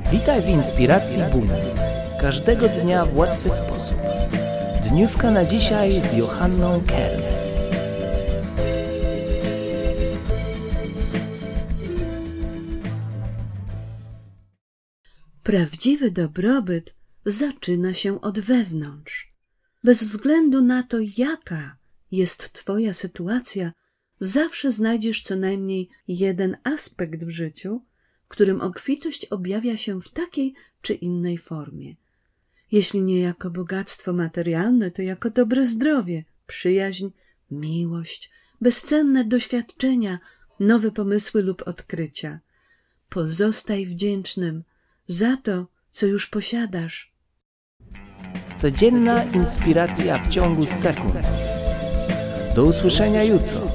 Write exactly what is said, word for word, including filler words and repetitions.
Witaj w Inspiracji Buna. Każdego dnia w łatwy sposób. Dniówka na dzisiaj z Johanną Kerr. Prawdziwy dobrobyt zaczyna się od wewnątrz. Bez względu na to, jaka jest Twoja sytuacja, zawsze znajdziesz co najmniej jeden aspekt w życiu, w którym obfitość objawia się w takiej czy innej formie. Jeśli nie jako bogactwo materialne, to jako dobre zdrowie, przyjaźń, miłość, bezcenne doświadczenia, nowe pomysły lub odkrycia. Pozostaj wdzięcznym za to, co już posiadasz. Codzienna inspiracja w ciągu sekund. Do usłyszenia jutro.